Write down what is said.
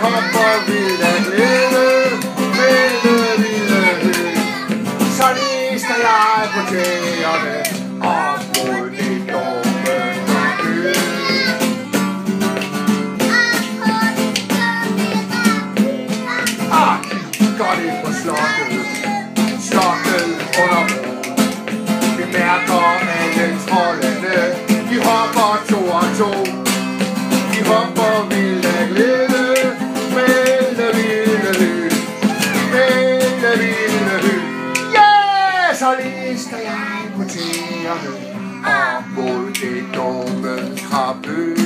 hopper vildt af glæde, vilde, vilde hø. Så lister jeg på tæerne op mod det dumme kø. Godt ind på slottet, slottet under bro. Vi mærker alle troldene, de hopper to og to. De hopper vildt af glæde, vilde, vilde hø, vilde, vilde hø. Yeah! Så lister jeg på tæerne op mod det dumme krabbe.